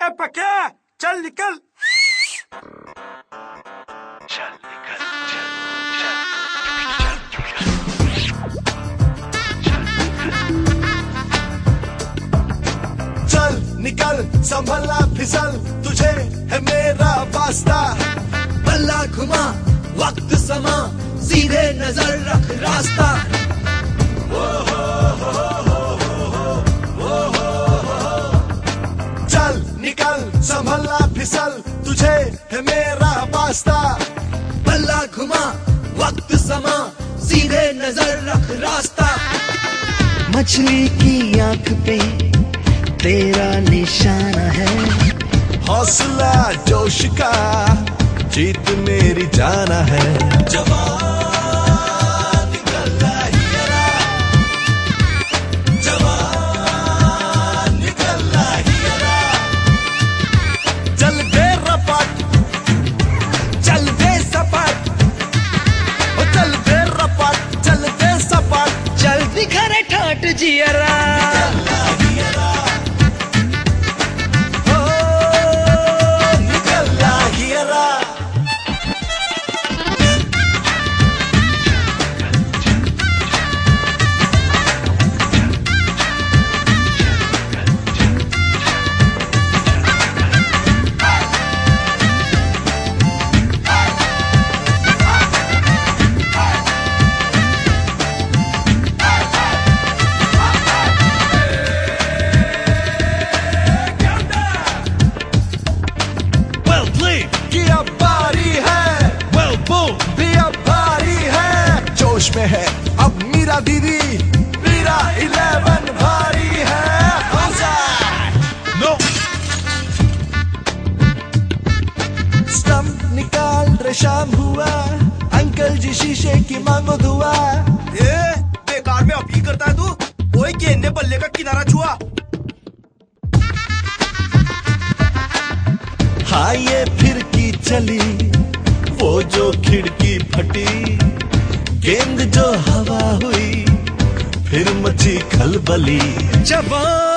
पक्या चल निकल। चल निकल चल निकल संभलना फिसल तुझे है मेरा वास्ता। बल्ला घुमा वक्त समा सीधे नजर रख रास्ता। चल निकल संभलना फिसल तुझे है मेरा वास्ता। बल्ला घुमा वक्त समा सीधे नजर रख रास्ता। मछली की आंख पे तेरा निशाना है। हौसला जोश का जीत मेरी जाना है। जवान निकलना हीरा, जवान निकलना हीरा। चल दे रपट, चल दे सपट, ओ चल दे रपट, चल दे सपट। चल दिखरे ठाट जियरा। की अब बारी है, well boom भी अब भारी है। जोश में है अब मीरा दीदी, मीरा 11 भारी है। नो स्टंप निकाल रे शाम हुआ, अंकल जी शीशे की मांगो दुआ। ए बेकार में अपील करता है तू। कोई गेंद ने बल्ले का किनारा छुआ। हाँ ये फिर की चली वो जो खिड़की फटी, गेंद जो हवा हुई फिर मची खलबली। जवान